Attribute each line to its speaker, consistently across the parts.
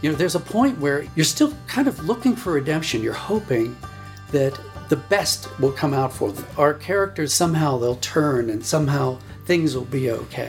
Speaker 1: there's a point where you're still kind of looking for redemption. You're hoping that the best will come out for them. Our characters, somehow they'll turn and somehow things will be okay.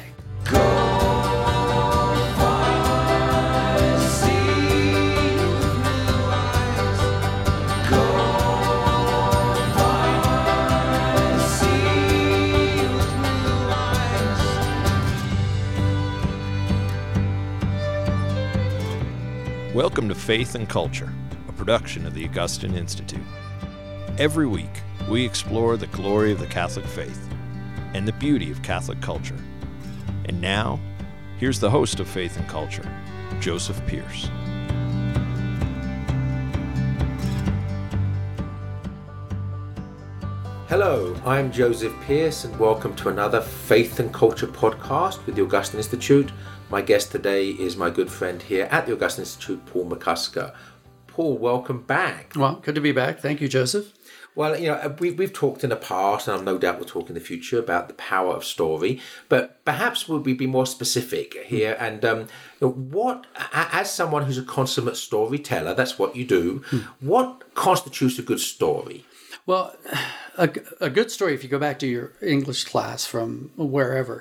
Speaker 2: Welcome to Faith and Culture, a production of the Augustine Institute. Every week, we explore the glory of the Catholic faith and the beauty of Catholic culture. And now, here's the host of Faith and Culture, Joseph Pearce.
Speaker 3: Hello, I'm Joseph Pearce, and welcome to another Faith and Culture podcast with the Augustine Institute. My guest today is my good friend here at the Augustine Institute, Paul McCusker. Paul, welcome back.
Speaker 1: Well, good to be back. Thank you, Joseph.
Speaker 3: Well, we've talked in the past, and I've no doubt we'll talk in the future about the power of story, but perhaps we'll be more specific here. And what, as someone who's a consummate storyteller, that's what you do, what constitutes a good story?
Speaker 1: Well, a good story, if you go back to your English class from wherever,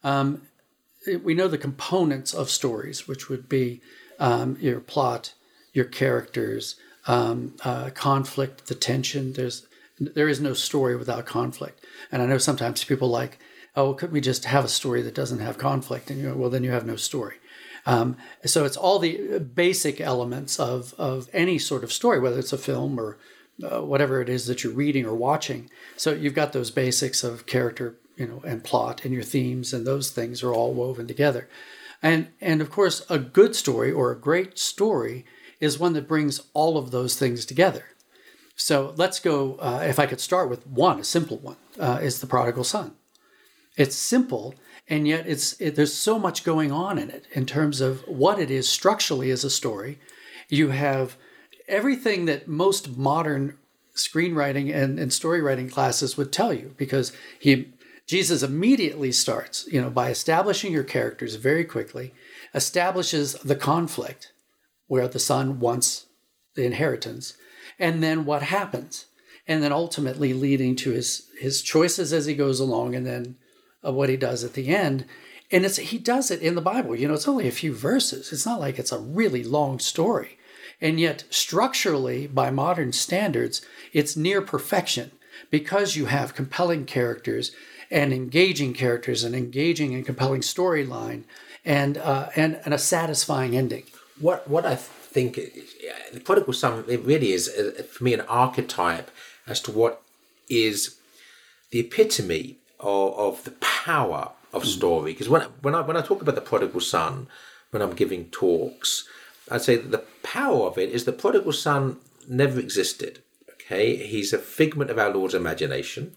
Speaker 1: we know the components of stories, which would be your plot, your characters, conflict, the tension. There is no story without conflict. And I know sometimes people like, oh, couldn't we just have a story that doesn't have conflict? And well, then you have no story. So it's all the basic elements of any sort of story, whether it's a film or whatever it is that you're reading or watching. So you've got those basics of character, and plot and your themes, and those things are all woven together. And of course, a good story or a great story is one that brings all of those things together. So let's go, if I could start with a simple one, is The Prodigal Son. It's simple, and yet there's so much going on in it in terms of what it is structurally as a story. You have everything that most modern screenwriting and story writing classes would tell you, because Jesus immediately starts, by establishing your characters very quickly, establishes the conflict where the son wants the inheritance, and then what happens, and then ultimately leading to his choices as he goes along, and then what he does at the end. And he does it in the Bible. It's only a few verses. It's not like it's a really long story. And yet, structurally, by modern standards, it's near perfection because you have compelling characters and engaging characters, and engaging and compelling storyline, and a satisfying ending.
Speaker 3: What I think the Prodigal Son, it really is for me an archetype as to what is the epitome of the power of story. Because when I talk about the Prodigal Son, when I'm giving talks, I'd say that the power of it is the Prodigal Son never existed. Okay, he's a figment of our Lord's imagination.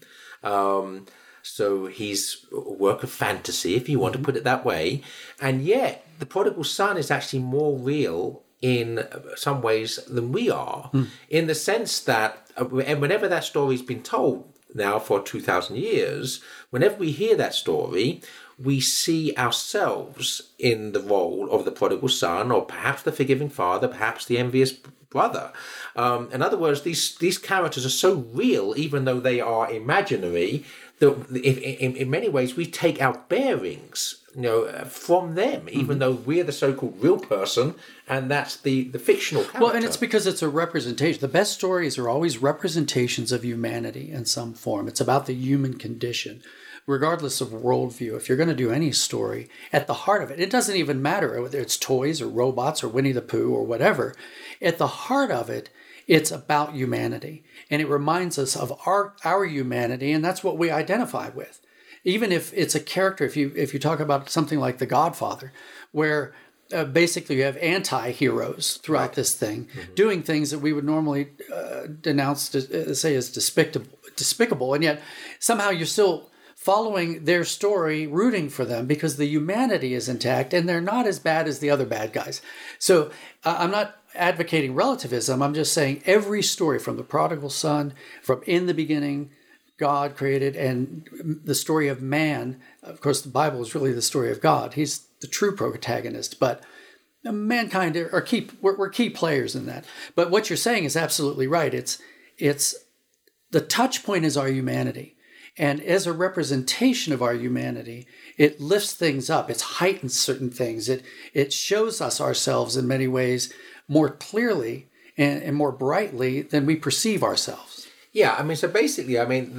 Speaker 3: So he's a work of fantasy, if you want to put it that way. And yet, the prodigal son is actually more real in some ways than we are, in the sense that whenever that story's been told now for 2,000 years, whenever we hear that story, we see ourselves in the role of the prodigal son, or perhaps the forgiving father, perhaps the envious brother. In other words, these characters are so real, even though they are imaginary, that in many ways we take our bearings, from them, even though we're the so-called real person, and that's the fictional character.
Speaker 1: Well, and it's because it's a representation. The best stories are always representations of humanity in some form. It's about the human condition, regardless of worldview. If you're going to do any story, at the heart of it, it doesn't even matter whether it's toys or robots or Winnie the Pooh or whatever. At the heart of it, it's about humanity. And it reminds us of our humanity, and that's what we identify with. Even if it's a character, if you talk about something like The Godfather, where basically you have anti-heroes throughout this thing, doing things that we would normally denounce, say, as despicable, and yet somehow you're still following their story, rooting for them because the humanity is intact and they're not as bad as the other bad guys. So I'm not advocating relativism. I'm just saying every story, from the prodigal son, from in the beginning, God created, and the story of man. Of course, the Bible is really the story of God. He's the true protagonist, but mankind are we're key players in that. But what you're saying is absolutely right. It's the touch point is our humanity. And as a representation of our humanity, it lifts things up. It heightens certain things. It shows us ourselves in many ways more clearly and more brightly than we perceive ourselves.
Speaker 3: Yeah, I mean, so basically, I mean,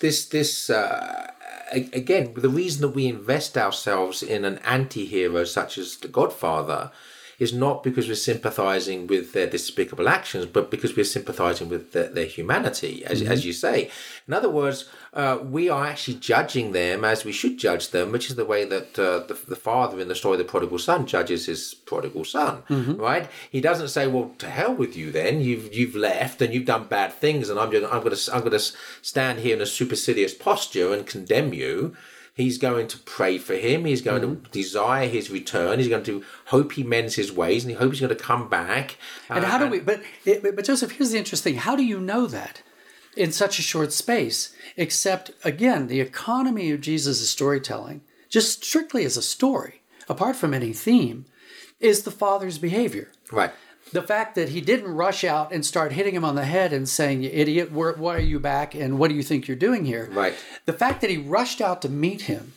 Speaker 3: again, the reason that we invest ourselves in an anti-hero such as the Godfather is not because we're sympathizing with their despicable actions, but because we're sympathizing with their humanity, as you say. In other words, we are actually judging them as we should judge them, which is the way that the father in the story of the prodigal son judges his prodigal son, right? He doesn't say, well, to hell with you then, you've left and you've done bad things and I'm going to stand here in a supercilious posture and condemn you. He's going to pray for him. He's going to desire his return. He's going to hope he mends his ways, and he hopes he's going to come back.
Speaker 1: And how do we? But Joseph, here's the interesting. How do you know that in such a short space? Except again, the economy of Jesus' storytelling, just strictly as a story, apart from any theme, is the father's behavior.
Speaker 3: Right.
Speaker 1: The fact that he didn't rush out and start hitting him on the head and saying, "You idiot, why are you back? And what do you think you're doing here?"
Speaker 3: Right.
Speaker 1: The fact that he rushed out to meet him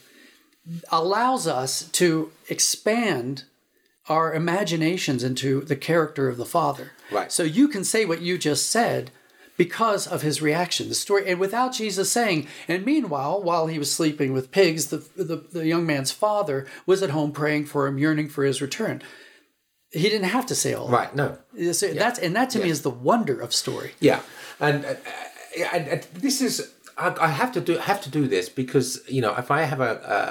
Speaker 1: allows us to expand our imaginations into the character of the father.
Speaker 3: Right.
Speaker 1: So you can say what you just said because of his reaction. The story, and without Jesus saying, and meanwhile, while he was sleeping with pigs, the young man's father was at home praying for him, yearning for his return. He didn't have to say all that.
Speaker 3: Right, no.
Speaker 1: So that to me is the wonder of story.
Speaker 3: Yeah, and this is I have to do this because if I have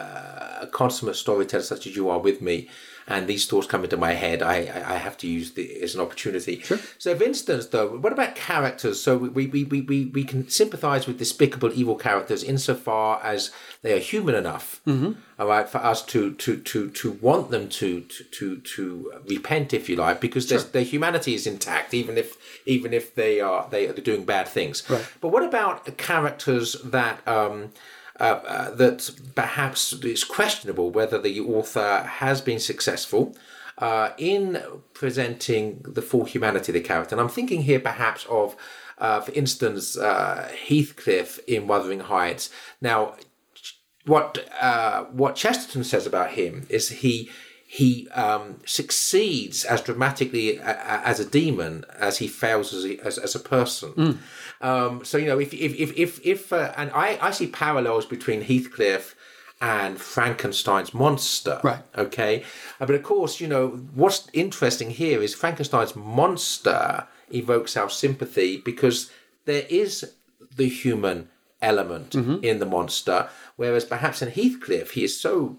Speaker 3: a consummate storyteller such as you are with me, and these thoughts come into my head, I have to use it as an opportunity.
Speaker 1: Sure.
Speaker 3: So, for instance, though, what about characters? So we can sympathise with despicable, evil characters insofar as they are human enough, all right, for us to want them to repent, if you like, because their humanity is intact, even if they are doing bad things.
Speaker 1: Right.
Speaker 3: But what about characters that that perhaps it's questionable whether the author has been successful in presenting the full humanity of the character. And I'm thinking here perhaps of, for instance, Heathcliff in Wuthering Heights. Now, what Chesterton says about him is he succeeds as dramatically as a demon as he fails as a person. So if and I see parallels between Heathcliff and Frankenstein's monster.
Speaker 1: Right.
Speaker 3: Okay. But of course, what's interesting here is Frankenstein's monster evokes our sympathy because there is the human element in the monster, whereas perhaps in Heathcliff he is so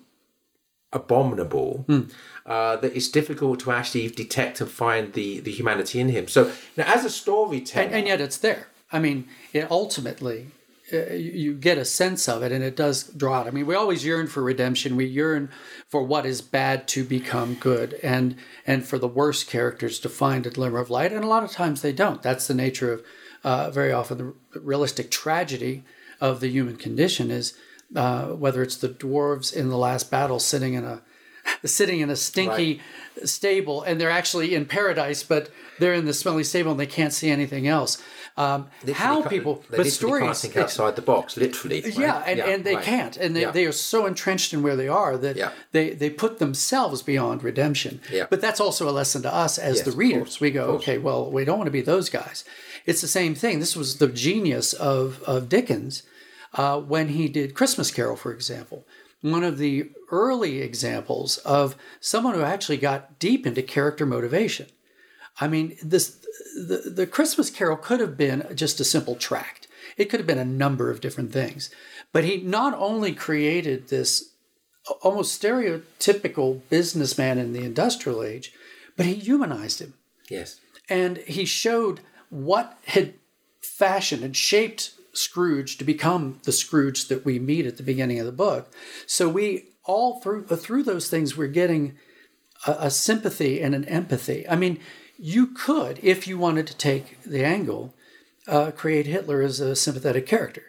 Speaker 3: abominable that it's difficult to actually detect and find the humanity in him. So now, as a storyteller,
Speaker 1: and yet it's there. I mean, ultimately, you get a sense of it, and it does draw out. I mean, we always yearn for redemption. We yearn for what is bad to become good, and for the worst characters to find a glimmer of light. And a lot of times they don't. That's the nature of very often the realistic tragedy of the human condition is whether it's the dwarves in the last battle sitting in a stinky stable, and they're actually in paradise, but they're in the smelly stable and they can't see anything else.
Speaker 3: They
Speaker 1: stories
Speaker 3: can't think outside the box, literally. Right?
Speaker 1: Yeah, and they can't, and they are so entrenched in where they are that they put themselves beyond redemption. Yeah. But that's also a lesson to us as the readers. We go, okay, well, we don't want to be those guys. It's the same thing. This was the genius of Dickens when he did Christmas Carol, for example. One of the early examples of someone who actually got deep into character motivation. I mean, the Christmas Carol could have been just a simple tract. It could have been a number of different things. But he not only created this almost stereotypical businessman in the industrial age, but he humanized him.
Speaker 3: Yes.
Speaker 1: And he showed what had fashioned and shaped Scrooge to become the Scrooge that we meet at the beginning of the book. So we all through those things, we're getting a sympathy and an empathy. I mean, you could, if you wanted to take the angle, create Hitler as a sympathetic character.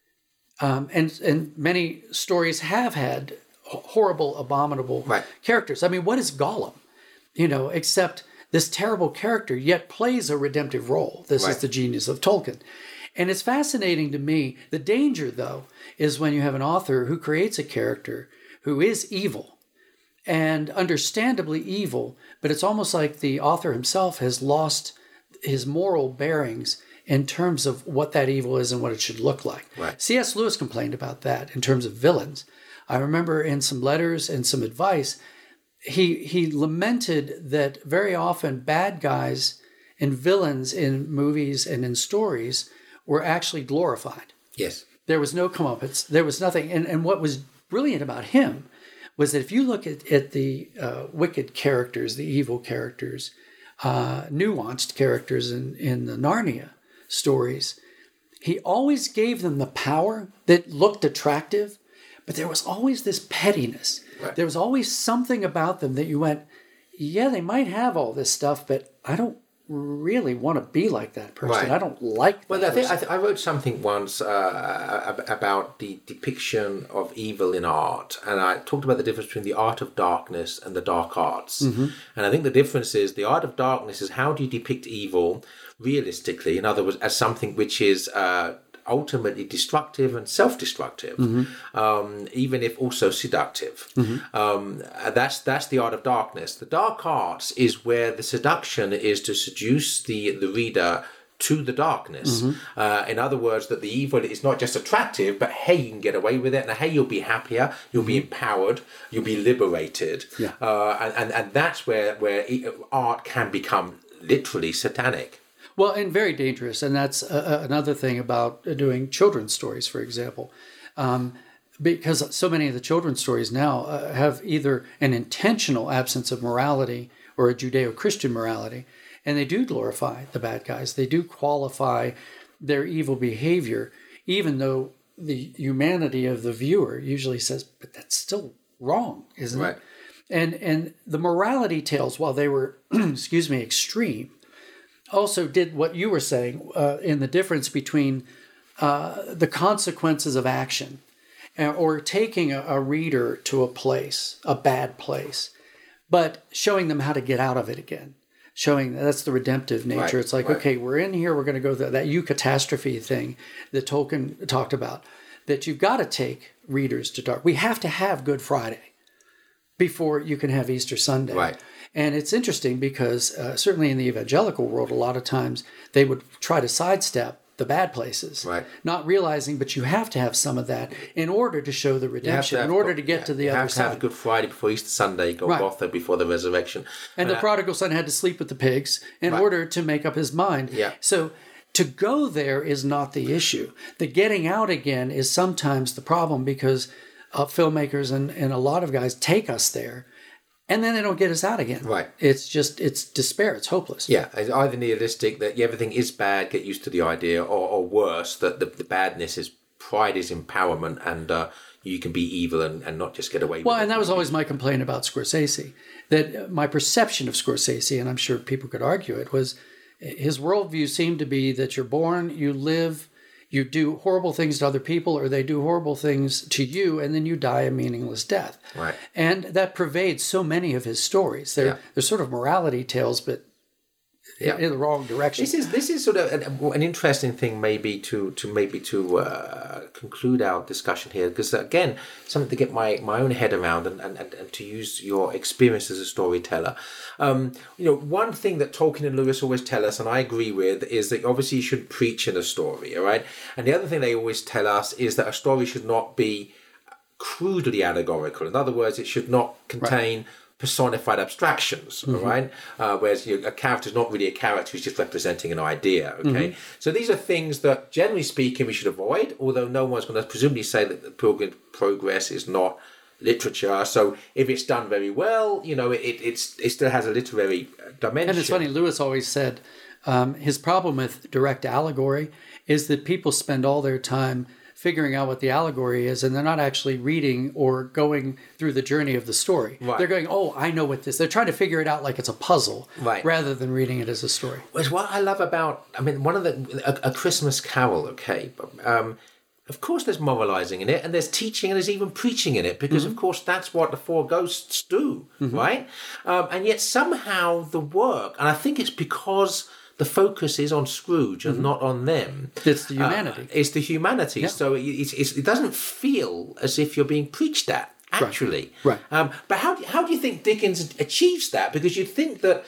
Speaker 1: And many stories have had horrible, abominable characters. I mean, what is Gollum? except this terrible character yet plays a redemptive role. This is the genius of Tolkien. And it's fascinating to me. The danger, though, is when you have an author who creates a character who is evil, and understandably evil, but it's almost like the author himself has lost his moral bearings in terms of what that evil is and what it should look like.
Speaker 3: Right.
Speaker 1: C.S. Lewis complained about that in terms of villains. I remember in some letters and some advice, he lamented that very often bad guys and villains in movies and in stories were actually glorified.
Speaker 3: Yes.
Speaker 1: There was no comeuppance. There was nothing. And what was brilliant about him was that if you look at the wicked characters, the evil characters, nuanced characters in the Narnia stories, he always gave them the power that looked attractive, but there was always this pettiness.
Speaker 3: Right.
Speaker 1: There was always something about them that you went, yeah, they might have all this stuff, but I don't really want to be like that person.
Speaker 3: Right.
Speaker 1: I don't like that
Speaker 3: Well,
Speaker 1: person.
Speaker 3: I wrote something once about the depiction of evil in art, and I talked about the difference between the art of darkness and the dark arts. Mm-hmm. And I think the difference is the art of darkness is how do you depict evil realistically, in other words, as something which is ultimately destructive and self-destructive, even if also seductive. That's the art of darkness. The dark arts is where the seduction is to seduce the reader to the darkness. In other words, that the evil is not just attractive, but hey, you can get away with it, and hey, you'll be happier, you'll be empowered, you'll be liberated.
Speaker 1: Yeah.
Speaker 3: And that's where art can become literally satanic.
Speaker 1: Well, and very dangerous. And that's another thing about doing children's stories, for example. Because so many of the children's stories now have either an intentional absence of morality or a Judeo-Christian morality. And they do glorify the bad guys. They do qualify their evil behavior, even though the humanity of the viewer usually says, but that's still wrong, isn't it? And the morality tales, while they were, extreme, also did what you were saying in the difference between the consequences of action or taking a reader to a place, a bad place, but showing them how to get out of it again. Showing that's the redemptive nature.
Speaker 3: Right,
Speaker 1: it's like, okay, we're in here, we're going to go through that eucatastrophe thing that Tolkien talked about, that you've got to take readers to dark. We have to have Good Friday before you can have Easter Sunday.
Speaker 3: Right.
Speaker 1: And it's interesting because certainly in the evangelical world, a lot of times they would try to sidestep the bad places,
Speaker 3: right?
Speaker 1: Not realizing, but you have to have some of that in order to show the redemption, in order to get to the other side.
Speaker 3: You have to have Good Friday before Easter Sunday, Golgotha before the resurrection.
Speaker 1: And the prodigal son had to sleep with the pigs in order to make up his mind.
Speaker 3: Yeah.
Speaker 1: So to go there is not the issue. The getting out again is sometimes the problem because filmmakers and a lot of guys take us there. And then they don't get us out again.
Speaker 3: Right.
Speaker 1: It's despair. It's hopeless.
Speaker 3: Yeah. It's either nihilistic, that everything is bad, get used to the idea, or worse, that the badness is pride is empowerment and you can be evil and not just get away with it.
Speaker 1: Well, and that was always my complaint about Scorsese. That my perception of Scorsese, and I'm sure people could argue it, was his worldview seemed to be that you're born, you live, you do horrible things to other people, or they do horrible things to you, and then you die a meaningless death.
Speaker 3: Right.
Speaker 1: And that pervades so many of his stories. They're sort of morality tales, but in the wrong direction.
Speaker 3: This is sort of an interesting thing, maybe to conclude our discussion here, because again, something to get my own head around and to use your experience as a storyteller. One thing that Tolkien and Lewis always tell us, and I agree with, is that obviously you should preach in a story, all right? And the other thing they always tell us is that a story should not be crudely allegorical. In other words, it should not contain personified abstractions, all right? Whereas a character is not really a character, he's just representing an idea, okay? So these are things that, generally speaking, we should avoid, although no one's going to presumably say that the Pilgrim's Progress is not literature. So if it's done very well, it still has a literary dimension.
Speaker 1: And it's funny, Lewis always said his problem with direct allegory is that people spend all their time figuring out what the allegory is, and they're not actually reading or going through the journey of the story.
Speaker 3: Right.
Speaker 1: They're going, oh, I know what this... They're trying to figure it out like it's a puzzle, rather than reading it as a story.
Speaker 3: It's what I love about... one of A Christmas Carol, okay? of course there's moralizing in it, and there's teaching, and there's even preaching in it, because of course that's what the four ghosts do, right? And yet somehow the work, and I think it's because the focus is on Scrooge and not on them.
Speaker 1: It's the humanity.
Speaker 3: It's the humanity.
Speaker 1: Yeah.
Speaker 3: So it doesn't feel as if you're being preached at, actually.
Speaker 1: Right.
Speaker 3: But how do you think Dickens achieves that? Because you'd think that,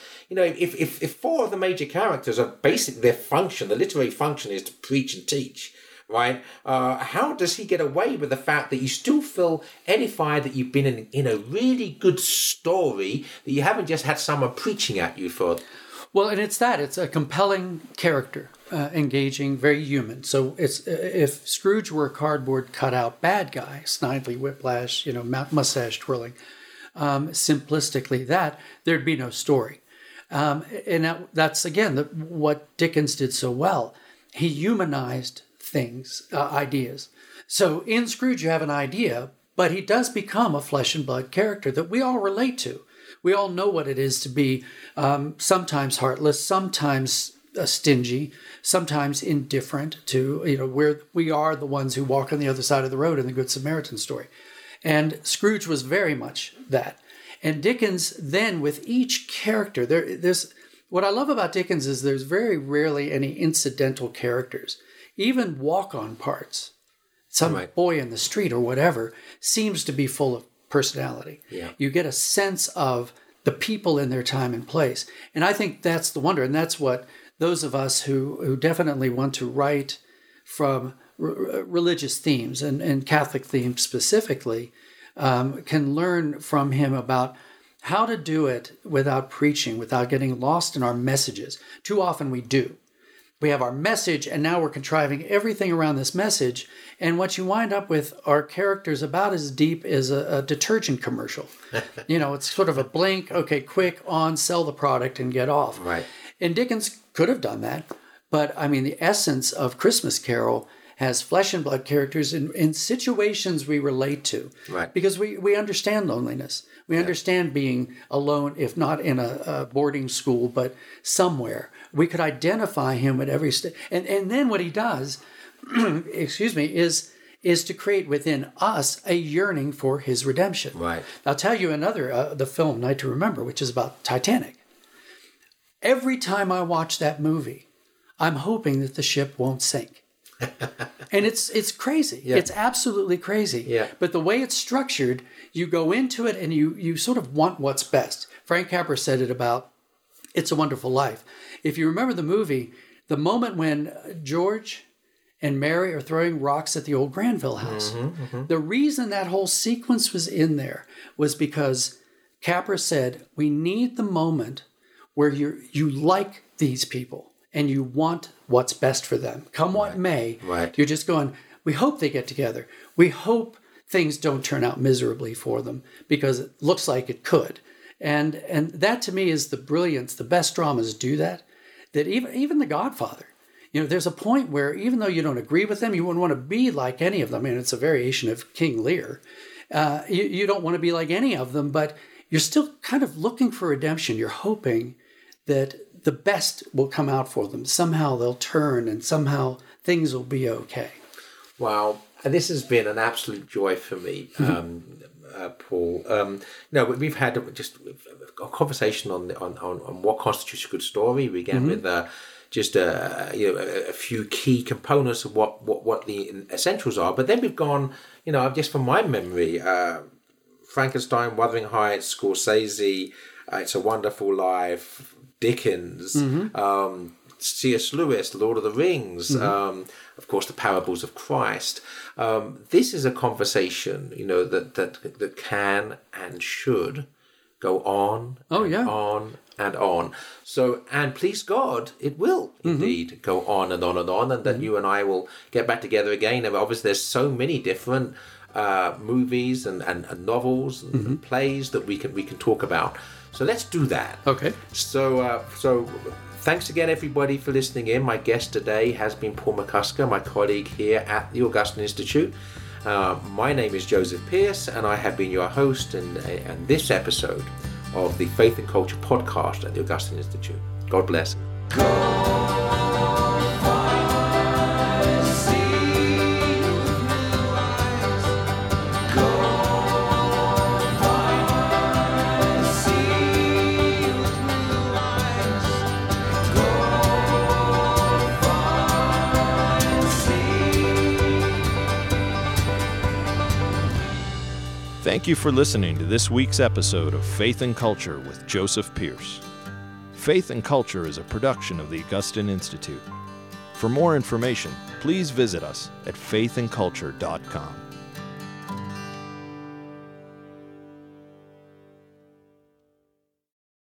Speaker 3: if four of the major characters are basically their function, the literary function is to preach and teach, right? How does he get away with the fact that you still feel edified that you've been in a really good story, that you haven't just had someone preaching at you for...
Speaker 1: Well, and it's a compelling character, engaging, very human. So it's if Scrooge were a cardboard cutout bad guy, snidely whiplash, mustache twirling, simplistically there'd be no story. And that's, again, what Dickens did so well. He humanized things, ideas. So in Scrooge, you have an idea, but he does become a flesh and blood character that we all relate to. We all know what it is to be sometimes heartless, sometimes stingy, sometimes indifferent to, where we are the ones who walk on the other side of the road in the Good Samaritan story. And Scrooge was very much that. And Dickens then, with each character, there's what I love about Dickens is there's very rarely any incidental characters. Even walk-on parts, some boy in the street or whatever, seems to be full of personality.
Speaker 3: Yeah.
Speaker 1: You get a sense of the people in their time and place. And I think that's the wonder. And that's what those of us who definitely want to write from religious themes and Catholic themes specifically can learn from him about how to do it without preaching, without getting lost in our messages. Too often we do. We have our message, and now we're contriving everything around this message. And what you wind up with are characters about as deep as a detergent commercial. It's sort of a blink, okay, quick, on, sell the product and get off.
Speaker 3: Right.
Speaker 1: And Dickens could have done that. But, the essence of Christmas Carol has flesh and blood characters in situations we relate to.
Speaker 3: Right.
Speaker 1: Because we understand loneliness. We understand being alone, if not in a boarding school, but somewhere. We could identify him at every step. And then what he does, is to create within us a yearning for his redemption.
Speaker 3: Right.
Speaker 1: I'll tell you another, the film Night to Remember, which is about Titanic. Every time I watch that movie, I'm hoping that the ship won't sink. And it's crazy. Yeah. It's absolutely crazy.
Speaker 3: Yeah.
Speaker 1: But the way it's structured, you go into it and you sort of want what's best. Frank Capra said it about It's a Wonderful Life. If you remember the movie, the moment when George and Mary are throwing rocks at the old Granville house, the reason that whole sequence was in there was because Capra said, we need the moment where you like these people and you want what's best for them. Come what may, you're just going, we hope they get together. We hope things don't turn out miserably for them because it looks like it could. And that to me is the brilliance. The best dramas do that even The Godfather. There's a point where even though you don't agree with them, you wouldn't want to be like any of them. It's a variation of King Lear. You don't want to be like any of them, but you're still kind of looking for redemption. You're hoping that the best will come out for them. Somehow they'll turn and somehow things will be okay.
Speaker 3: Wow. And this has been an absolute joy for me, Paul. We've had just a conversation on what constitutes a good story. We began with just a few key components of what the essentials are. But then we've gone, just from my memory, Frankenstein, Wuthering Heights, Scorsese, It's a Wonderful Life, Dickens, C.S. Lewis, Lord of the Rings, of course, the Parables of Christ. This is a conversation, that can and should go on, on and on. So, and please God, it will indeed go on and on and on, and that you and I will get back together again. And obviously, there's so many different movies and novels and plays that we can talk about. So let's do that.
Speaker 1: Okay.
Speaker 3: So thanks again, everybody, for listening in. My guest today has been Paul McCusker, my colleague here at the Augustine Institute. My name is Joseph Pierce, and I have been your host in this episode of the Faith and Culture podcast at the Augustine Institute. God bless.
Speaker 2: Thank you for listening to this week's episode of Faith and Culture with Joseph Pierce. Faith and Culture is a production of the Augustine Institute. For more information, please visit us at faithandculture.com.